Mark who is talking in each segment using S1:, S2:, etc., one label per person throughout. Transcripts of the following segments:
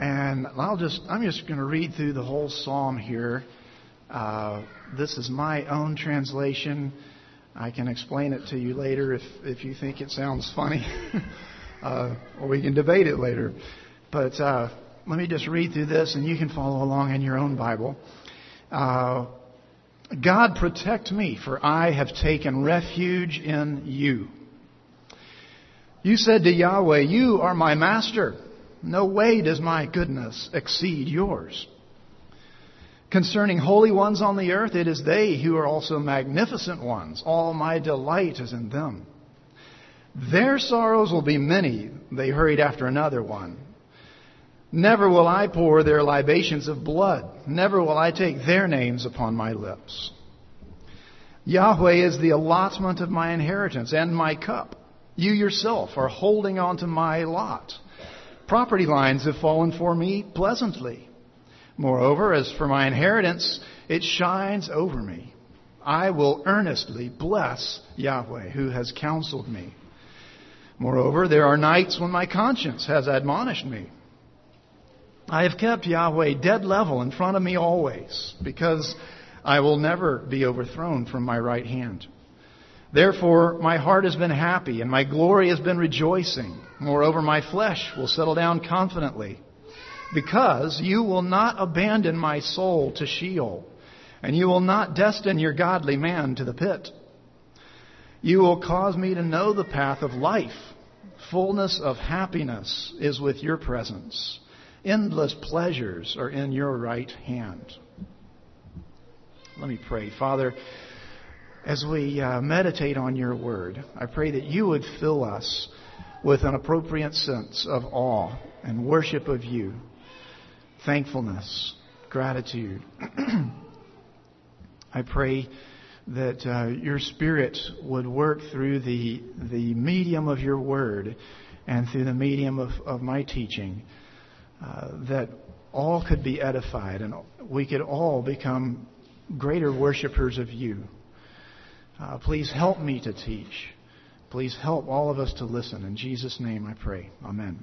S1: And I'm just going to read through the whole psalm here. This is my own translation. I can explain it to you later if you think it sounds funny, or we can debate it later. But let me just read through this, and you can follow along in your own Bible. God, protect me, for I have taken refuge in you. You said to Yahweh, you are my master. No way does my goodness exceed yours. Concerning holy ones on the earth, it is they who are also magnificent ones. All my delight is in them. Their sorrows will be many. They hurried after another one. Never will I pour their libations of blood. Never will I take their names upon my lips. Yahweh is the allotment of my inheritance and my cup. You yourself are holding on to my lot. Property lines have fallen for me pleasantly. Moreover, as for my inheritance, it shines over me. I will earnestly bless Yahweh, who has counseled me. Moreover, there are nights when my conscience has admonished me. I have kept Yahweh dead level in front of me always, because I will never be overthrown from my right hand. Therefore, my heart has been happy, and my glory has been rejoicing. Moreover, my flesh will settle down confidently, because you will not abandon my soul to Sheol, and you will not destine your godly man to the pit. You will cause me to know the path of life. Fullness of happiness is with your presence. Endless pleasures are in your right hand. Let me pray. Father, as we meditate on your word, I pray that you would fill us with an appropriate sense of awe and worship of you, thankfulness, gratitude. I pray that your Spirit would work through the medium of your word and through the medium of my teaching, that all could be edified and we could all become greater worshipers of you. Please help me to teach. Please help all of us to listen. In Jesus' name I pray. Amen.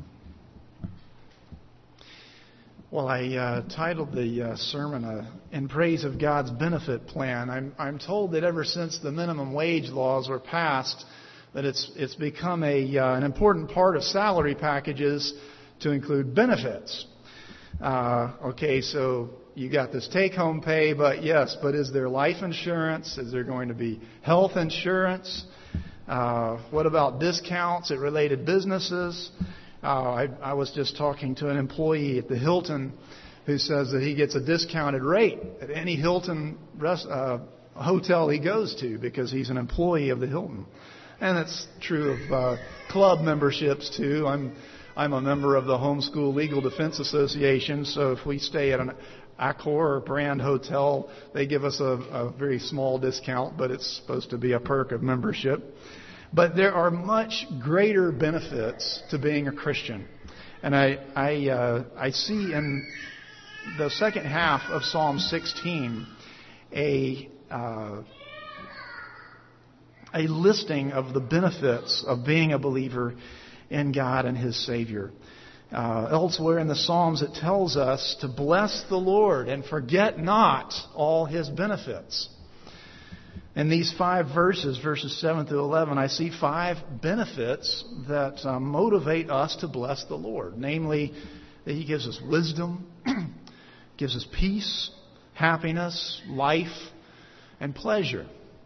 S1: Well, I titled the sermon In Praise of God's Benefit Plan. I'm told that ever since the minimum wage laws were passed, that it's become an important part of salary packages to include benefits. Okay, so you got this take-home pay, but is there life insurance? Is there going to be health insurance? What about discounts at related businesses? I was just talking to an employee at the Hilton who says that he gets a discounted rate at any Hilton hotel he goes to because he's an employee of the Hilton. And it's true of club memberships too. I'm a member of the Homeschool Legal Defense Association, so if we stay at an Accor or Brand Hotel, they give us a very small discount, but it's supposed to be a perk of membership. But there are much greater benefits to being a Christian. And I see in the second half of Psalm 16 a listing of the benefits of being a believer in God and His Savior. Elsewhere in the Psalms it tells us to bless the Lord and forget not all His benefits. In these 5 verses, verses 7 through 11, I see 5 benefits that motivate us to bless the Lord. Namely, that He gives us wisdom, gives us peace, happiness, life, and pleasure.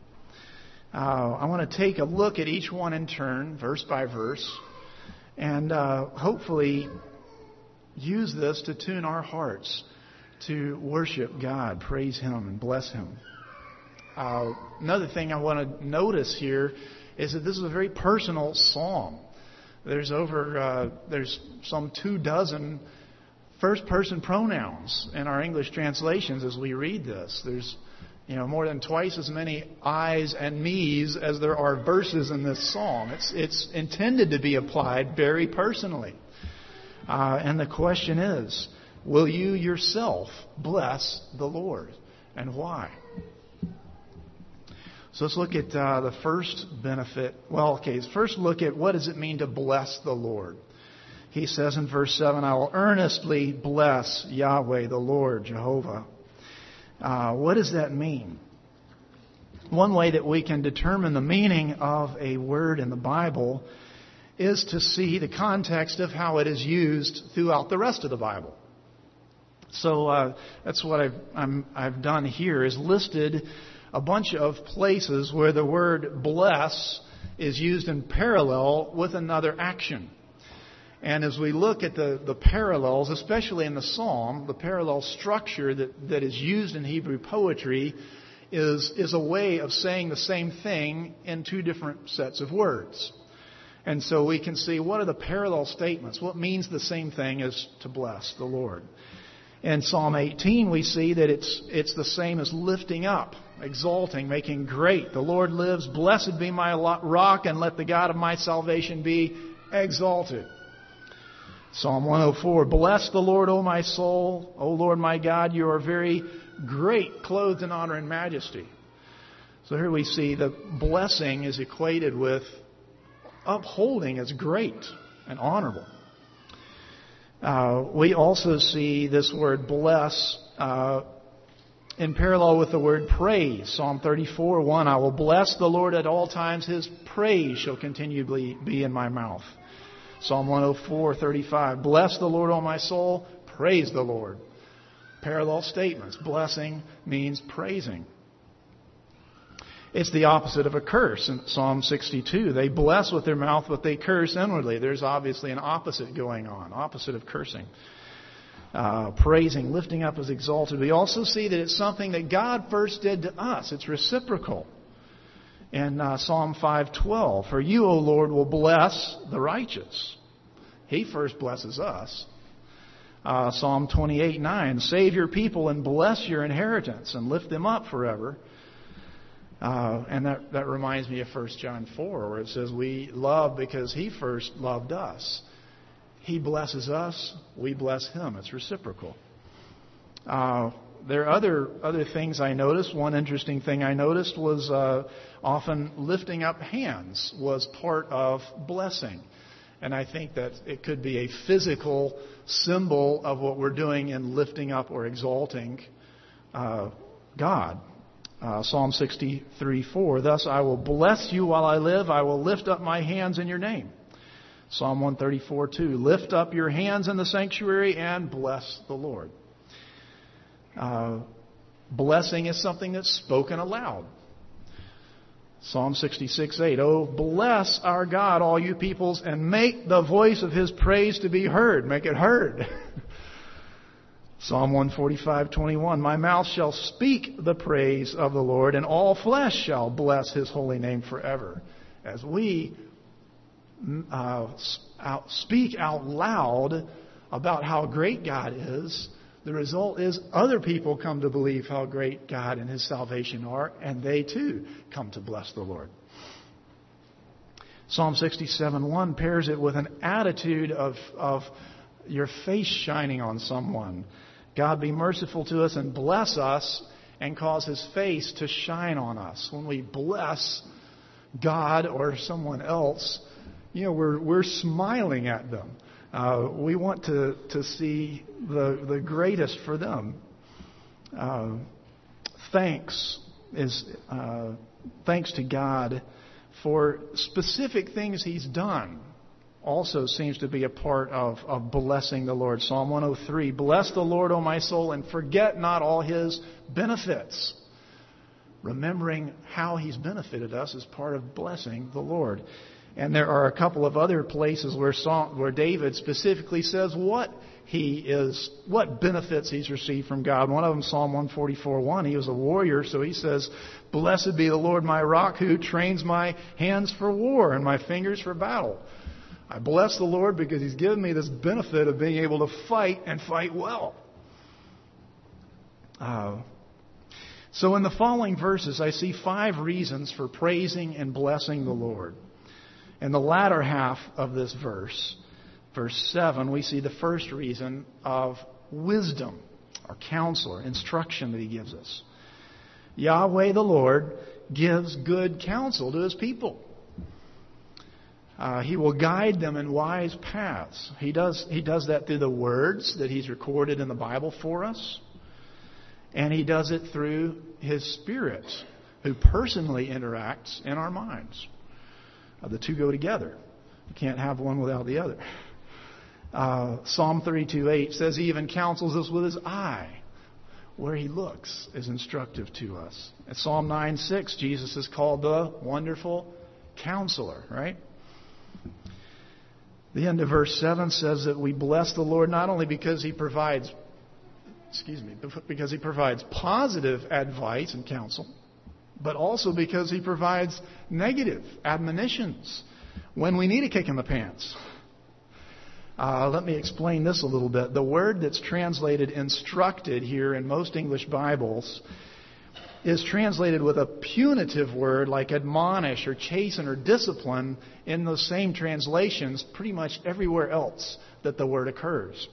S1: I want to take a look at each one in turn, verse by verse, and hopefully use this to tune our hearts to worship God, praise Him, and bless Him. Another thing I want to notice here is that this is a very personal psalm. There's some 24 first-person pronouns in our English translations as we read this. There's more than twice as many I's and me's as there are verses in this psalm. It's intended to be applied very personally. And the question is, will you yourself bless the Lord? And why? So let's look at the first benefit. First look at what does it mean to bless the Lord. He says in verse 7, I will earnestly bless Yahweh, the Lord, Jehovah. What does that mean? One way that we can determine the meaning of a word in the Bible is to see the context of how it is used throughout the rest of the Bible. So that's what I've done here, is listed a bunch of places where the word bless is used in parallel with another action. And as we look at the parallels, especially in the Psalm, the parallel structure that is used in Hebrew poetry is a way of saying the same thing in two different sets of words. And so we can see, what are the parallel statements? What means the same thing as to bless the Lord? In Psalm 18, we see that it's the same as lifting up, exalting, making great. The Lord lives, blessed be my rock, and let the God of my salvation be exalted. Psalm 104, bless the Lord, O my soul. O Lord my God, you are very great, clothed in honor and majesty. So here we see the blessing is equated with upholding as great and honorable. We also see this word bless in parallel with the word praise. Psalm 34:1, I will bless the Lord at all times. His praise shall continually be in my mouth. Psalm 104:35, bless the Lord, O my soul. Praise the Lord. Parallel statements. Blessing means praising. It's the opposite of a curse. In Psalm 62, they bless with their mouth, but they curse inwardly. There's obviously an opposite going on, opposite of cursing. Praising, lifting up is exalted. We also see that it's something that God first did to us. It's reciprocal. In Psalm 5:12, for you, O Lord, will bless the righteous. He first blesses us. Psalm 28:9, save your people and bless your inheritance and lift them up forever. And that reminds me of 1 John 4, where it says we love because He first loved us. He blesses us, we bless Him. It's reciprocal. There are other things I noticed. One interesting thing I noticed was often lifting up hands was part of blessing. And I think that it could be a physical symbol of what we're doing in lifting up or exalting God. Psalm 63:4, thus I will bless you while I live. I will lift up my hands in your name. Psalm 134:2, lift up your hands in the sanctuary and bless the Lord. Blessing is something that's spoken aloud. Psalm 66:8, oh, bless our God, all you peoples, and make the voice of His praise to be heard. Make it heard. Psalm 145:21, my mouth shall speak the praise of the Lord, and all flesh shall bless His holy name forever. As we speak out loud about how great God is, the result is other people come to believe how great God and His salvation are, and they too come to bless the Lord. Psalm 67:1 pairs it with an attitude of your face shining on someone. God be merciful to us and bless us and cause His face to shine on us. When we bless God or someone else, we're smiling at them. We want to see the greatest for them. Thanks to God for specific things He's done also seems to be a part of blessing the Lord. Psalm 103, bless the Lord, O my soul, and forget not all His benefits. Remembering how He's benefited us is part of blessing the Lord. And there are a couple of other places where David specifically says what benefits he's received from God. One of them, Psalm 144:1. He was a warrior, so he says, blessed be the Lord my rock, who trains my hands for war and my fingers for battle. I bless the Lord because He's given me this benefit of being able to fight and fight well. So in the following verses, I see 5 reasons for praising and blessing the Lord. In the latter half of this verse 7, we see the first reason of wisdom, or counsel, or instruction that He gives us. Yahweh the Lord gives good counsel to His people. He will guide them in wise paths. He does that through the words that He's recorded in the Bible for us. And He does it through His Spirit, who personally interacts in our minds. The two go together. You can't have one without the other. Psalm 32:8 says He even counsels us with His eye. Where He looks is instructive to us. At Psalm 9:6, Jesus is called the Wonderful Counselor, right? The end of verse 7 says that we bless the Lord not only because He provides positive advice and counsel, but also because He provides negative admonitions when we need a kick in the pants. Let me explain this a little bit. The word that's translated instructed here in most English Bibles is translated with a punitive word like admonish or chasten or discipline in those same translations pretty much everywhere else that the word occurs.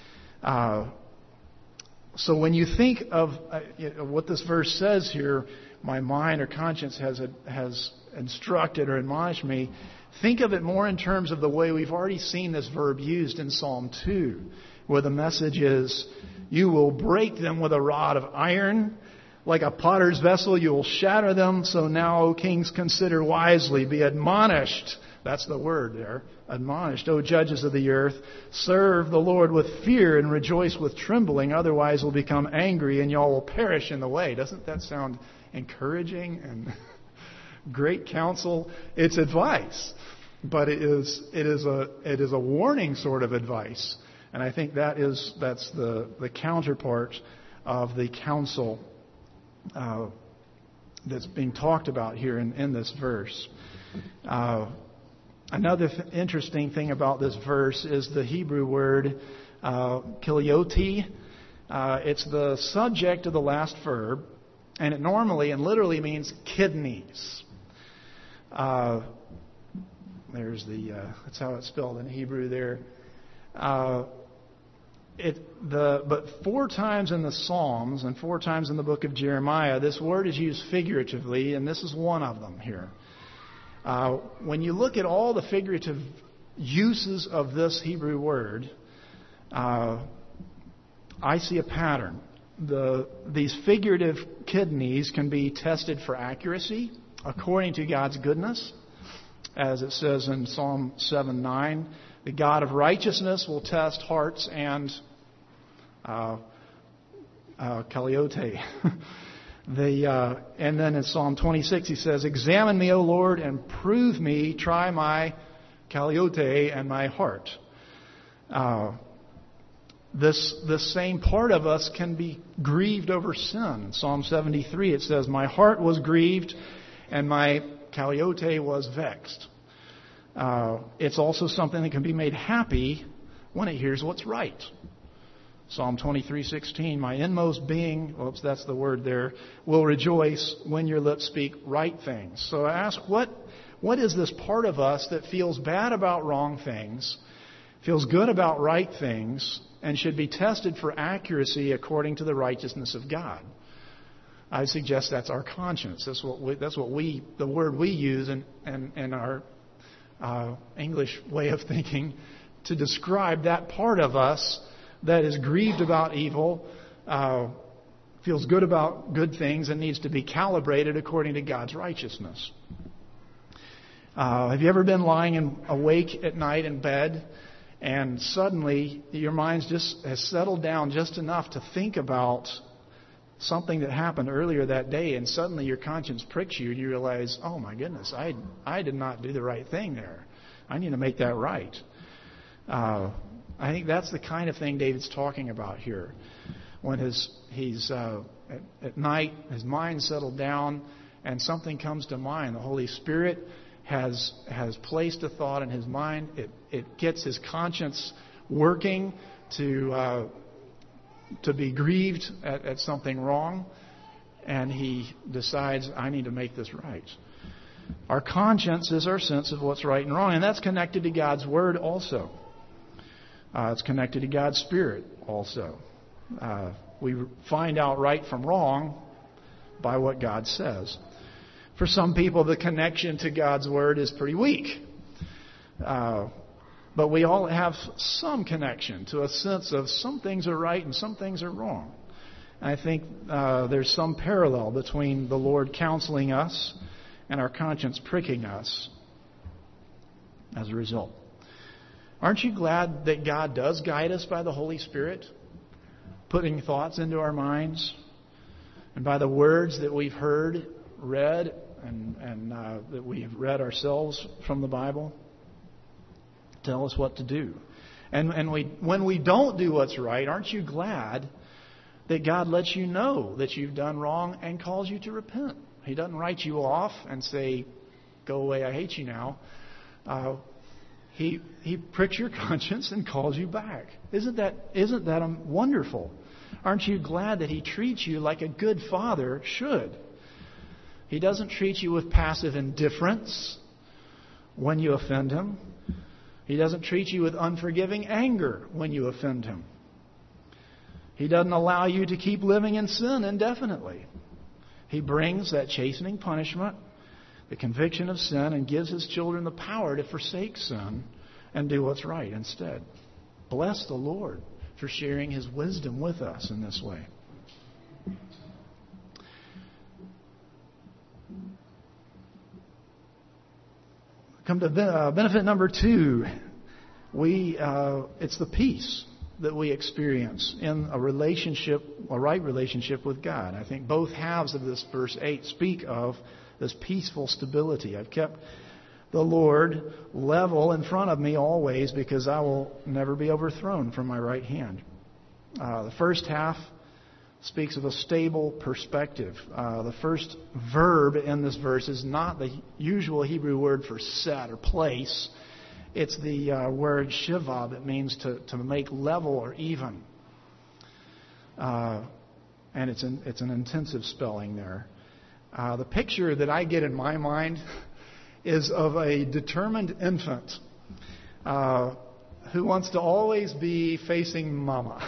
S1: So when you think of what this verse says here, my mind or conscience has instructed or admonished me, think of it more in terms of the way we've already seen this verb used in Psalm 2, where the message is, you will break them with a rod of iron. Like a potter's vessel, you will shatter them. So now, O kings, consider wisely. Be admonished. That's the word there. Admonished, O judges of the earth. Serve the Lord with fear and rejoice with trembling. Otherwise, will become angry and y'all will perish in the way. Doesn't that sound encouraging and great counsel? It's advice, but it is a warning sort of advice. And I think that's the counterpart of the counsel that's being talked about here in this verse. Another interesting thing about this verse is the Hebrew word kilioti. It's the subject of the last verb, and it normally and literally means kidneys. There's that's how it's spelled in Hebrew there. But 4 times in the Psalms and 4 times in the book of Jeremiah, this word is used figuratively, and this is one of them here. When you look at all the figurative uses of this Hebrew word, I see a pattern. These figurative kidneys can be tested for accuracy according to God's goodness, as it says in Psalm 7:9. The God of righteousness will test hearts and kaliote. And then in Psalm 26 he says, examine me, O Lord, and prove me, try my kaliote and my heart. This same part of us can be grieved over sin. In Psalm 73 it says, my heart was grieved and my kaliote was vexed. It's also something that can be made happy when it hears what's right. Psalm 23:16, my inmost being, that's the word there, will rejoice when your lips speak right things. So I ask, what is this part of us that feels bad about wrong things, feels good about right things, and should be tested for accuracy according to the righteousness of God? I suggest that's our conscience. That's the word we use in our English way of thinking to describe that part of us that is grieved about evil, feels good about good things, and needs to be calibrated according to God's righteousness. Have you ever been lying awake at night in bed, and suddenly your mind just has settled down just enough to think about something that happened earlier that day, and suddenly your conscience pricks you, and you realize, oh my goodness, I did not do the right thing there. I need to make that right. I think that's the kind of thing David's talking about here. When he's at night, his mind settled down, and something comes to mind. The Holy Spirit has placed a thought in his mind. It gets his conscience working to be grieved at something wrong, and he decides, I need to make this right. Our conscience is our sense of what's right and wrong, and that's connected to God's Word also. It's connected to God's Spirit also. We find out right from wrong by what God says. For some people, the connection to God's Word is pretty weak. But we all have some connection to a sense of some things are right and some things are wrong. I think there's some parallel between the Lord counseling us and our conscience pricking us as a result. Aren't you glad that God does guide us by the Holy Spirit, putting thoughts into our minds, and by the words that we've heard, read, and that we've read ourselves from the Bible? Tell us what to do. And when we don't do what's right, aren't you glad that God lets you know that you've done wrong and calls you to repent? He doesn't write you off and say, "Go away, I hate you now." He pricks your conscience and calls you back. Isn't that wonderful? Aren't you glad that He treats you like a good father should? He doesn't treat you with passive indifference when you offend Him. He doesn't treat you with unforgiving anger when you offend Him. He doesn't allow you to keep living in sin indefinitely. He brings that chastening punishment, the conviction of sin, and gives His children the power to forsake sin and do what's right instead. Bless the Lord for sharing His wisdom with us in this way. Come to benefit number 2. It's the peace that we experience in a right relationship with God. I think both halves of this verse 8 speak of this peaceful stability. I've kept the Lord level in front of me always, because I will never be overthrown from my right hand. The first half speaks of a stable perspective. The first verb in this verse is not the usual Hebrew word for set or place. It's the word shiva that means to make level or even. And it's an intensive spelling there. The picture that I get in my mind is of a determined infant who wants to always be facing mama.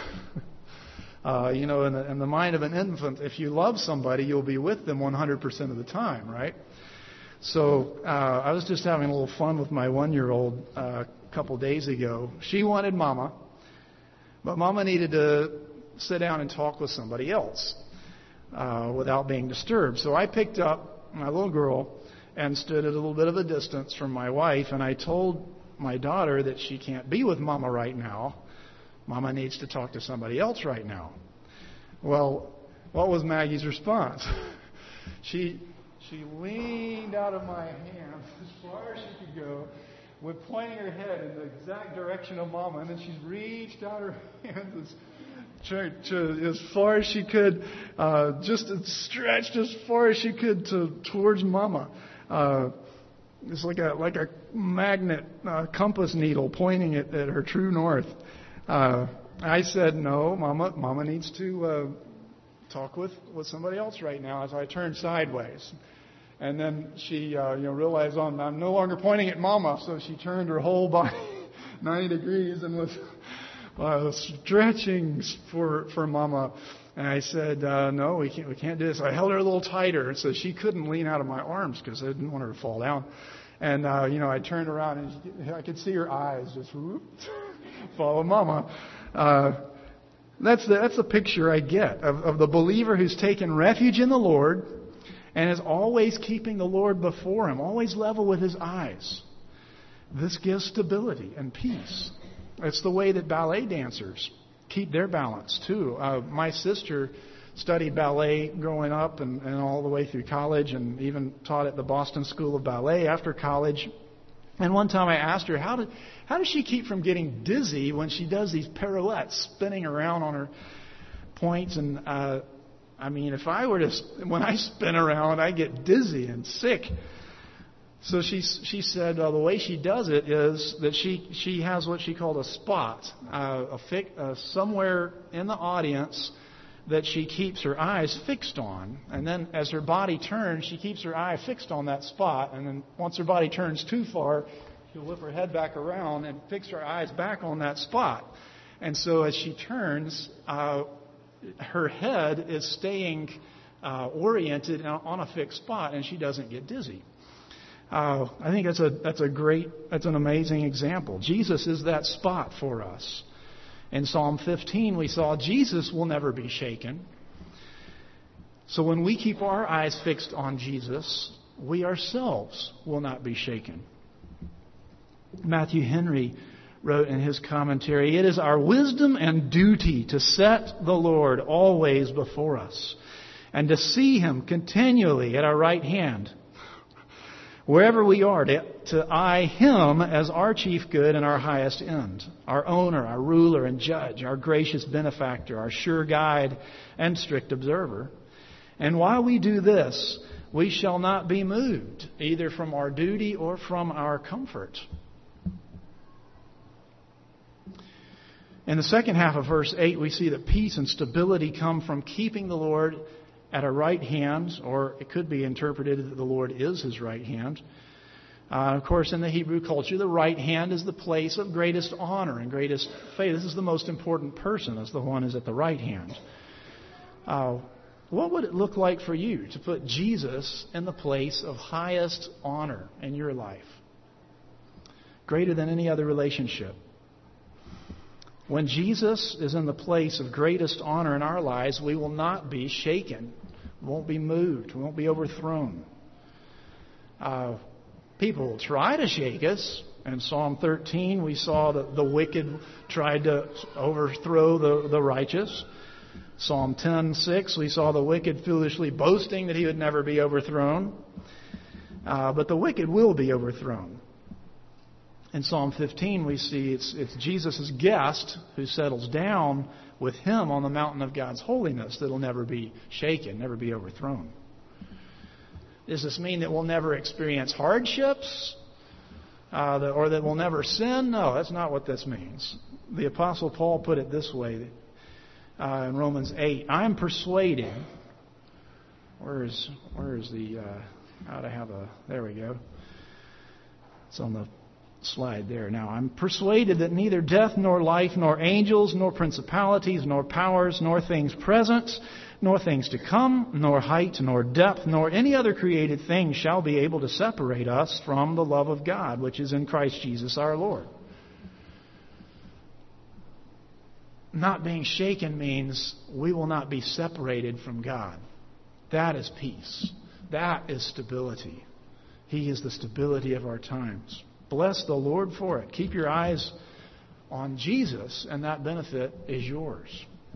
S1: In the mind of an infant, if you love somebody, you'll be with them 100% of the time, right? So I was just having a little fun with my 1-year-old a couple days ago. She wanted mama, but mama needed to sit down and talk with somebody else without being disturbed. So I picked up my little girl and stood at a little bit of a distance from my wife, and I told my daughter that she can't be with mama right now. Mama needs to talk to somebody else right now. Well, what was Maggie's response? She leaned out of my hands as far as she could go, with pointing her head in the exact direction of Mama, and then she reached out her hands as far as she could, just stretched as far as she could towards Mama. It's like a magnet compass needle pointing at her true north. I said, "No, Mama needs to talk with somebody else right now," as I turned sideways. And then she realized I'm no longer pointing at Mama, so she turned her whole body 90 degrees and was stretching for Mama. And I said, "No, we can't do this." I held her a little tighter so she couldn't lean out of my arms because I didn't want her to fall down. And I turned around and I could see her eyes just follow Mama. That's the picture I get of the believer who's taken refuge in the Lord and is always keeping the Lord before him, always level with his eyes. This gives stability and peace. It's the way that ballet dancers keep their balance too. My sister studied ballet growing up and all the way through college, and even taught at the Boston School of Ballet after college. And one time I asked her, how does she keep from getting dizzy when she does these pirouettes, spinning around on her points? And if I were when I spin around, I get dizzy and sick. So she said the way she does it is that she has what she called a spot, somewhere in the audience that she keeps her eyes fixed on. And then as her body turns, she keeps her eye fixed on that spot. And then once her body turns too far, she'll whip her head back around and fix her eyes back on that spot. And so as she turns, her head is staying oriented on a fixed spot, and she doesn't get dizzy. I think that's an amazing example. Jesus is that spot for us. In Psalm 15, we saw Jesus will never be shaken. So when we keep our eyes fixed on Jesus, we ourselves will not be shaken. Matthew Henry wrote in his commentary, "It is our wisdom and duty to set the Lord always before us and to see Him continually at our right hand. Wherever we are, to eye Him as our chief good and our highest end, our owner, our ruler and judge, our gracious benefactor, our sure guide and strict observer. And while we do this, we shall not be moved, either from our duty or from our comfort." In the second half of verse 8, we see that peace and stability come from keeping the Lord at our right hand, or it could be interpreted that the Lord is His right hand. Of course, in the Hebrew culture, the right hand is the place of greatest honor and greatest faith. This is the most important person, as the one who's at the right hand. What would it look like for you to put Jesus in the place of highest honor in your life? Greater than any other relationship. When Jesus is in the place of greatest honor in our lives, we will not be shaken. We won't be moved. We won't be overthrown. People will try to shake us. In Psalm 13, we saw that the wicked tried to overthrow the righteous. Psalm 10:6, we saw the wicked foolishly boasting that he would never be overthrown. But the wicked will be overthrown. In Psalm 15, we see it's Jesus' guest who settles down with Him on the mountain of God's holiness that will never be shaken, never be overthrown. Does this mean that we'll never experience hardships or that we'll never sin? No, that's not what this means. The Apostle Paul put it this way in Romans 8. I am persuaded. Where is the... there we go. It's on the slide there. Now, I'm persuaded that neither death nor life, nor angels, nor principalities, nor powers, nor things present, nor things to come, nor height, nor depth, nor any other created thing shall be able to separate us from the love of God, which is in Christ Jesus our Lord. Not being shaken means we will not be separated from God. That is peace. That is stability. He is the stability of our times. Bless the Lord for it. Keep your eyes on Jesus, and that benefit is yours.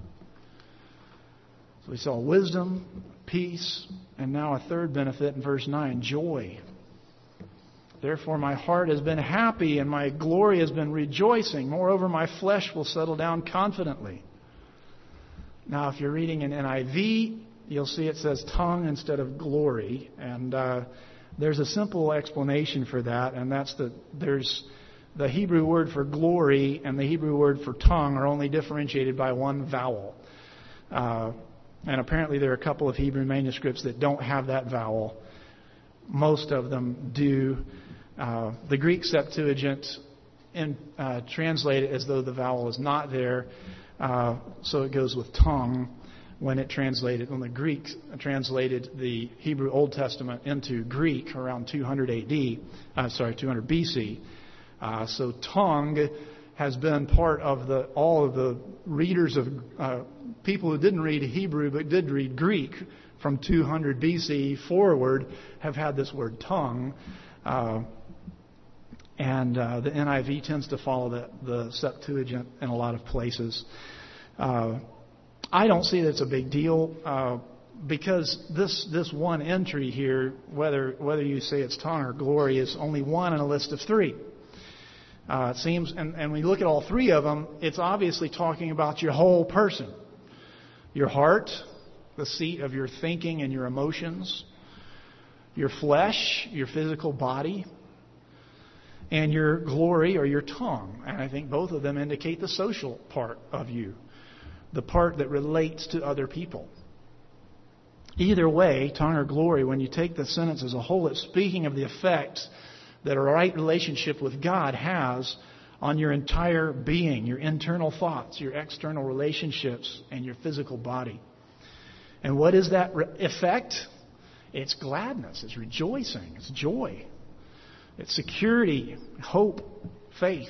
S1: So we saw wisdom, peace, and now a third benefit in verse 9, joy. Therefore my heart has been happy, and my glory has been rejoicing. Moreover, my flesh will settle down confidently. Now, if you're reading an NIV, you'll see it says tongue instead of glory, and there's a simple explanation for that, and that's that there's the Hebrew word for glory and the Hebrew word for tongue are only differentiated by one vowel. And apparently there are a couple of Hebrew manuscripts that don't have that vowel. Most of them do. The Greek Septuagint translate it as though the vowel is not there, so it goes with tongue. When the Greeks translated the Hebrew Old Testament into Greek around 200 BC. So tongue has been part of all of the readers of people who didn't read Hebrew but did read Greek from 200 BC forward have had this word tongue. And the NIV tends to follow the Septuagint in a lot of places. I don't see that it's a big deal because this one entry here, whether you say it's tongue or glory, is only one in a list of three. It seems, and when you look at all three of them, it's obviously talking about your whole person. Your heart, the seat of your thinking and your emotions, your flesh, your physical body, and your glory or your tongue. And I think both of them indicate the social part of you. The part that relates to other people. Either way, tongue or glory, when you take the sentence as a whole, it's speaking of the effects that a right relationship with God has on your entire being, your internal thoughts, your external relationships, and your physical body. And what is that effect? It's gladness, it's rejoicing, it's joy. It's security, hope, faith.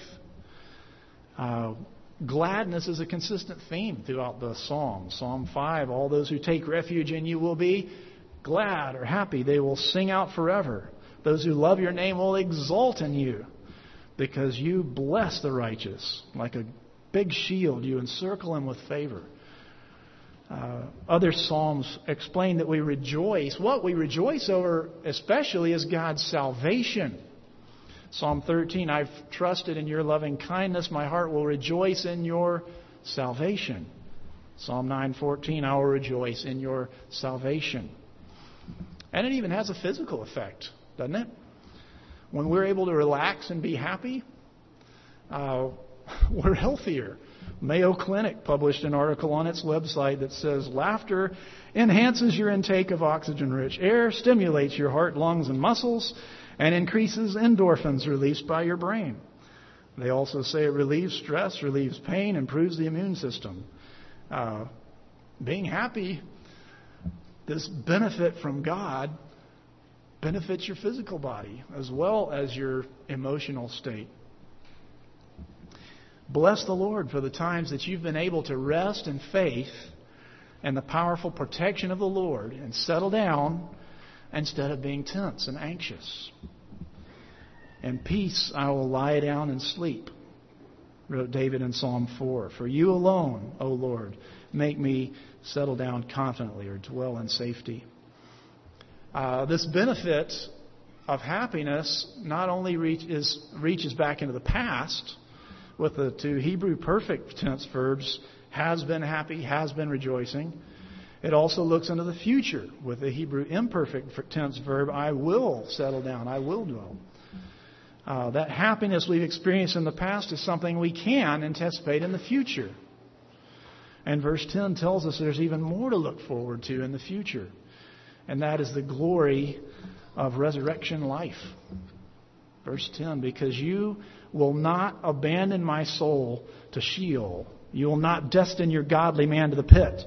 S1: Gladness is a consistent theme throughout the Psalm. Psalm 5, all those who take refuge in you will be glad or happy. They will sing out forever. Those who love your name will exult in you, because you bless the righteous. Like a big shield, you encircle him with favor. Other Psalms explain that we rejoice. What we rejoice over especially is God's salvation. Psalm 13, I've trusted in your loving kindness. My heart will rejoice in your salvation. Psalm 9:14, I will rejoice in your salvation. And it even has a physical effect, doesn't it? When we're able to relax and be happy, we're healthier. Mayo Clinic published an article on its website that says, laughter enhances your intake of oxygen-rich air, stimulates your heart, lungs, and muscles, and increases endorphins released by your brain. They also say it relieves stress, relieves pain, improves the immune system. Being happy, this benefit from God, benefits your physical body as well as your emotional state. Bless the Lord for the times that you've been able to rest in faith and the powerful protection of the Lord and settle down instead of being tense and anxious. In peace I will lie down and sleep, wrote David in Psalm 4. For you alone, O Lord, make me settle down confidently or dwell in safety. This benefit of happiness not only reaches back into the past with the two Hebrew perfect tense verbs, has been happy, has been rejoicing. It also looks into the future with the Hebrew imperfect tense verb, I will settle down, I will dwell. That happiness we've experienced in the past is something we can anticipate in the future. And verse 10 tells us there's even more to look forward to in the future. And that is the glory of resurrection life. Verse 10, because you will not abandon my soul to Sheol. You will not destine your godly man to the pit.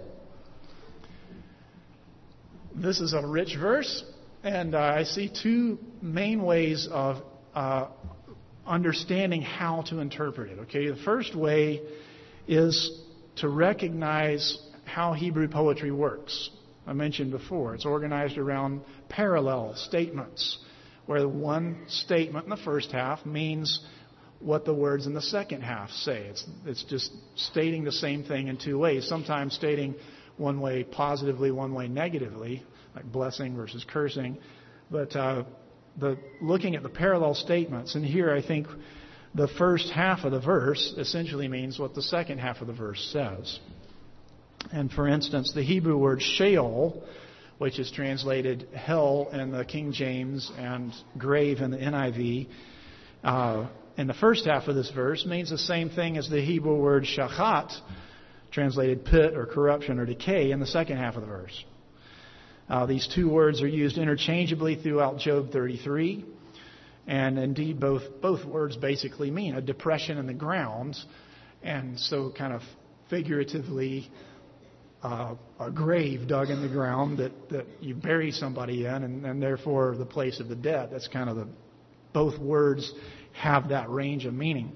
S1: This is a rich verse, and I see two main ways of understanding how to interpret it. Okay, the first way is to recognize how Hebrew poetry works. I mentioned before, it's organized around parallel statements, where one statement in the first half means what the words in the second half say. It's just stating the same thing in two ways, sometimes stating one way positively, one way negatively, like blessing versus cursing. But looking at the parallel statements, and here I think the first half of the verse essentially means what the second half of the verse says. And for instance, the Hebrew word Sheol, which is translated hell in the King James and grave in the NIV, in the first half of this verse means the same thing as the Hebrew word shachat, translated pit or corruption or decay, in the second half of the verse. These two words are used interchangeably throughout Job 33. And indeed, both words basically mean a depression in the ground. And so kind of figuratively, a grave dug in the ground that you bury somebody in, and therefore the place of the dead. That's kind of both words have that range of meaning.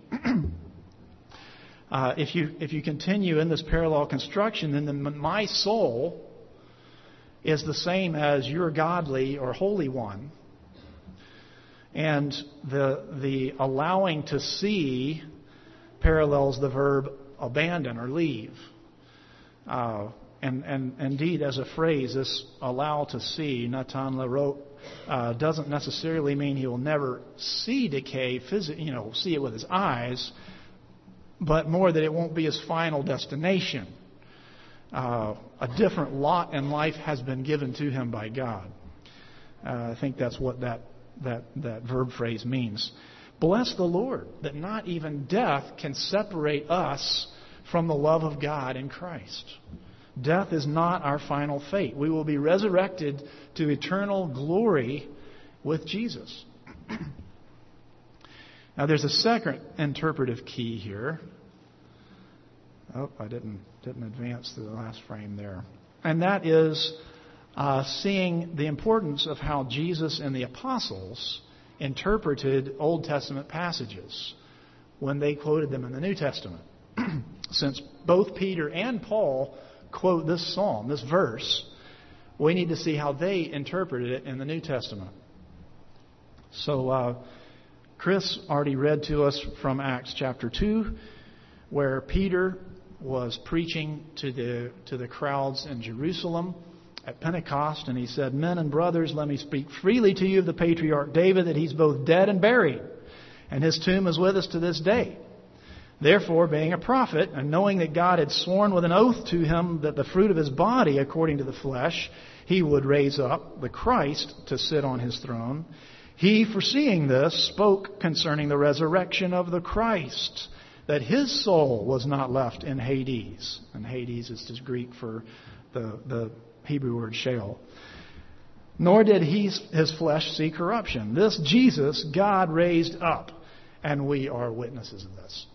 S1: If you continue in this parallel construction, then my soul is the same as your godly or holy one. And the allowing to see parallels the verb abandon or leave. And indeed, as a phrase, this allow to see, Natan Lerot, doesn't necessarily mean he will never see decay, see it with his eyes, but more that it won't be his final destination. A different lot in life has been given to him by God. I think that's what that verb phrase means. Bless the Lord that not even death can separate us from the love of God in Christ. Death is not our final fate. We will be resurrected to eternal glory with Jesus. Now there's a second interpretive key here. Oh, I didn't advance to the last frame there. And that is seeing the importance of how Jesus and the apostles interpreted Old Testament passages when they quoted them in the New Testament. Since both Peter and Paul quote this psalm, this verse, we need to see how they interpreted it in the New Testament. So Chris already read to us from Acts chapter 2, where Peter was preaching to the crowds in Jerusalem at Pentecost, and he said, "Men and brothers, let me speak freely to you of the patriarch David, that he's both dead and buried, and his tomb is with us to this day. Therefore, being a prophet, and knowing that God had sworn with an oath to him that the fruit of his body, according to the flesh, he would raise up the Christ to sit on his throne, he, foreseeing this, spoke concerning the resurrection of the Christ, that his soul was not left in Hades." And Hades is just Greek for the Hebrew word Sheol. "Nor did his flesh see corruption. This Jesus God raised up, and we are witnesses of this."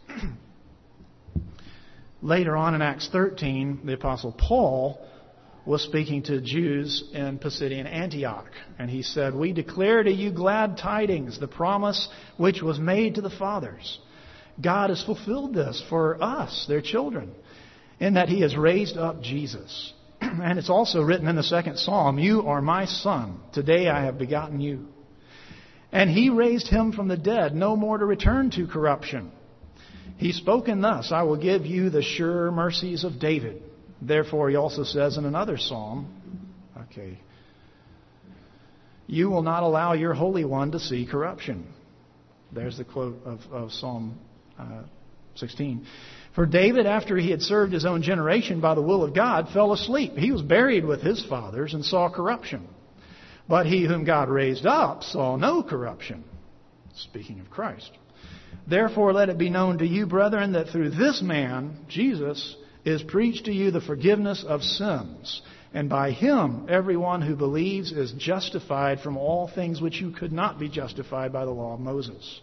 S1: Later on in Acts 13, the Apostle Paul was speaking to Jews in Pisidian Antioch. And he said, "We declare to you glad tidings, the promise which was made to the fathers. God has fulfilled this for us, their children, in that he has raised up Jesus. And it's also written in the second psalm, 'You are my son. Today I have begotten you.' And he raised him from the dead, no more to return to corruption. He's spoken thus, 'I will give you the sure mercies of David.' Therefore, he also says in another psalm, 'You will not allow your Holy One to see corruption.'" There's the quote of Psalm 16. "For David, after he had served his own generation by the will of God, fell asleep. He was buried with his fathers and saw corruption. But he whom God raised up saw no corruption." Speaking of Christ. "Therefore let it be known to you, brethren, that through this man, Jesus, is preached to you the forgiveness of sins. And by him everyone who believes is justified from all things which you could not be justified by the law of Moses."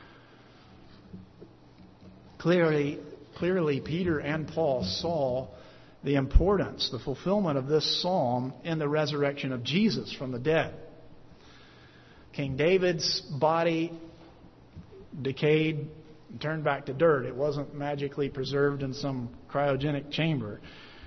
S1: Clearly, Peter and Paul saw the importance, the fulfillment of this psalm in the resurrection of Jesus from the dead. King David's body decayed and turned back to dirt. It wasn't magically preserved in some cryogenic chamber.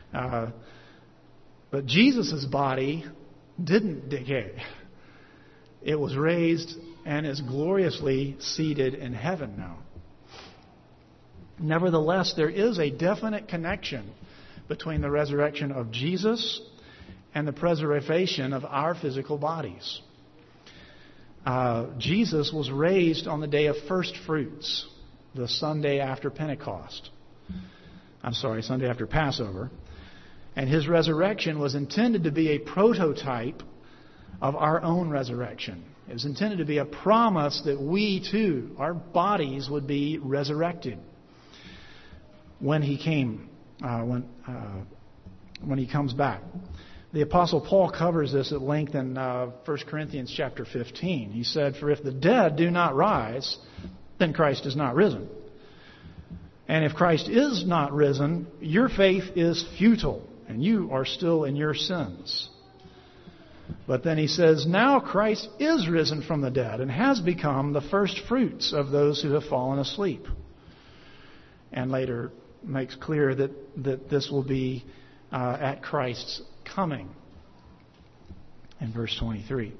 S1: But Jesus' body didn't decay. It was raised and is gloriously seated in heaven now. Nevertheless, there is a definite connection between the resurrection of Jesus and the preservation of our physical bodies. Jesus was raised on the day of first fruits, the Sunday after Pentecost. Sunday after Passover. And his resurrection was intended to be a prototype of our own resurrection. It was intended to be a promise that we too, our bodies, would be resurrected when he came, when he comes back. The Apostle Paul covers this at length in 1 Corinthians chapter 15. He said, "For if the dead do not rise, then Christ is not risen. And if Christ is not risen, your faith is futile, and you are still in your sins." But then he says, "Now Christ is risen from the dead and has become the first fruits of those who have fallen asleep." And later makes clear that this will be at Christ's coming. In verse 23.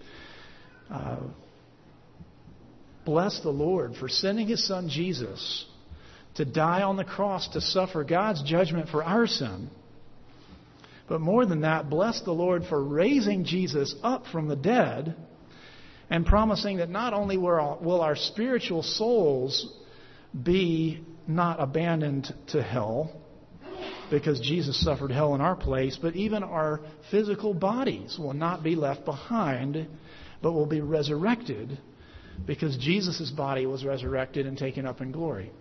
S1: Bless the Lord for sending his Son Jesus to die on the cross to suffer God's judgment for our sin. But more than that, bless the Lord for raising Jesus up from the dead and promising that not only will our spiritual souls be not abandoned to hell, because Jesus suffered hell in our place, but even our physical bodies will not be left behind, but will be resurrected, because Jesus' body was resurrected and taken up in glory.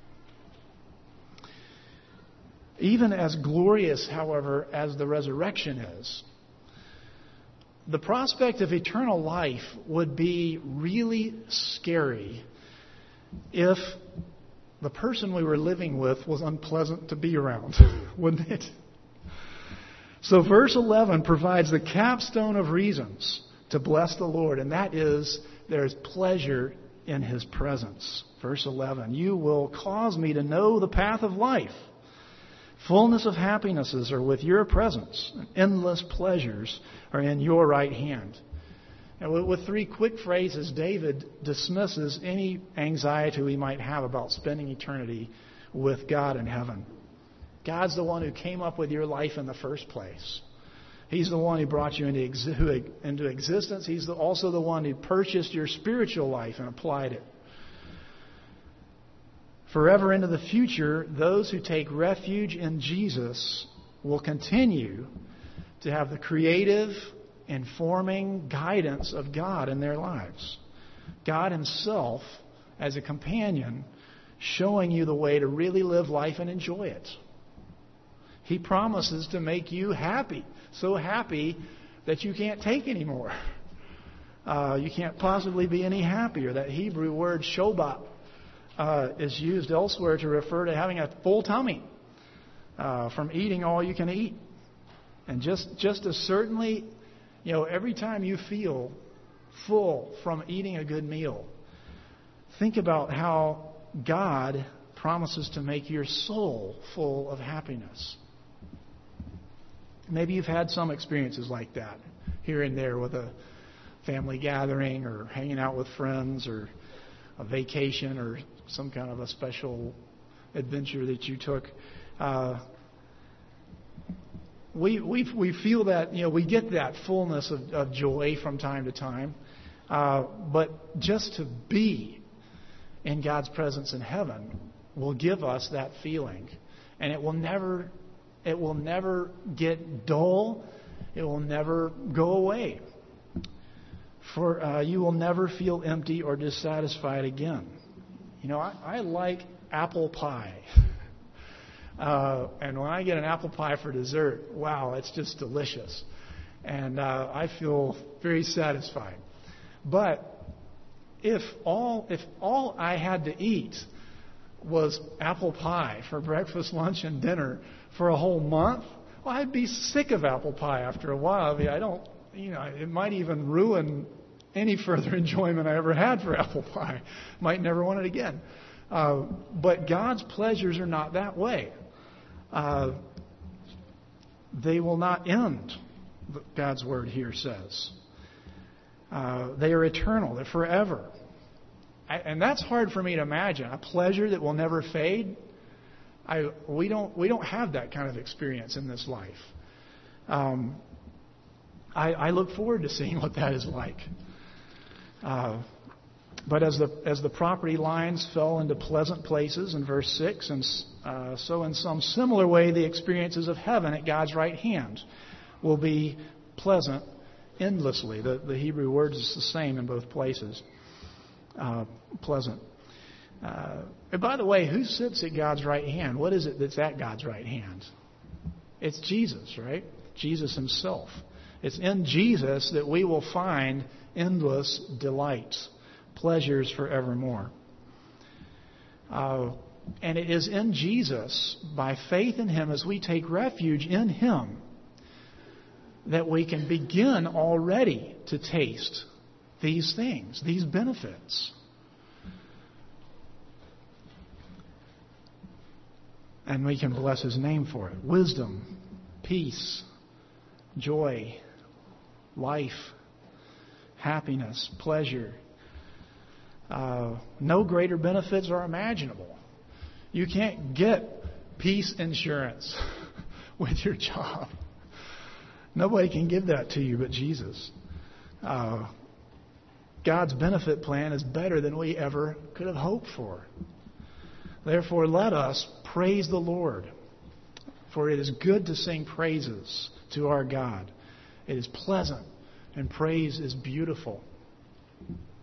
S1: Even as glorious, however, as the resurrection is, the prospect of eternal life would be really scary if the person we were living with was unpleasant to be around, wouldn't it? So verse 11 provides the capstone of reasons to bless the Lord, and that is there's pleasure in His presence. Verse 11, you will cause me to know the path of life. Fullness of happinesses are with your presence, and endless pleasures are in your right hand. And with 3 quick phrases, David dismisses any anxiety we might have about spending eternity with God in heaven. God's the one who came up with your life in the first place. He's the one who brought you into existence. He's also the one who purchased your spiritual life and applied it. Forever into the future, those who take refuge in Jesus will continue to have the creative, informing guidance of God in their lives. God Himself as a companion showing you the way to really live life and enjoy it. He promises to make you happy, so happy that you can't take anymore. You can't possibly be any happier. That Hebrew word shobah is used elsewhere to refer to having a full tummy from eating all you can eat. And just as certainly, every time you feel full from eating a good meal, think about how God promises to make your soul full of happiness. Maybe you've had some experiences like that here and there with a family gathering or hanging out with friends or a vacation or some kind of a special adventure that you took. We feel that, we get that fullness of joy from time to time. But just to be in God's presence in heaven will give us that feeling. And it will never get dull. It will never go away. For you will never feel empty or dissatisfied again. I like apple pie. And when I get an apple pie for dessert, wow, it's just delicious. And I feel very satisfied. But if all I had to eat was apple pie for breakfast, lunch, and dinner for a whole month, well, I'd be sick of apple pie after a while. It might even ruin any further enjoyment I ever had for apple pie. Might never want it again. But God's pleasures are not that way. They will not end, God's Word here says. They are eternal. They're forever. And that's hard for me to imagine. A pleasure that will never fade. We don't have that kind of experience in this life. I look forward to seeing what that is like. But as the property lines fell into pleasant places in verse 6, and so in some similar way the experiences of heaven at God's right hand will be pleasant endlessly. The Hebrew word is the same in both places. Pleasant. And by the way, who sits at God's right hand? What is it that's at God's right hand? It's Jesus, right? Jesus Himself. It's in Jesus that we will find endless delights, pleasures forevermore. And it is in Jesus, by faith in Him, as we take refuge in Him, that we can begin already to taste these things, these benefits. And we can bless His name for it. Wisdom, peace, joy, life, happiness, pleasure. No greater benefits are imaginable. You can't get peace insurance with your job. Nobody can give that to you but Jesus. God's benefit plan is better than we ever could have hoped for. Therefore, let us praise the Lord, for it is good to sing praises to our God. It is pleasant, and praise is beautiful.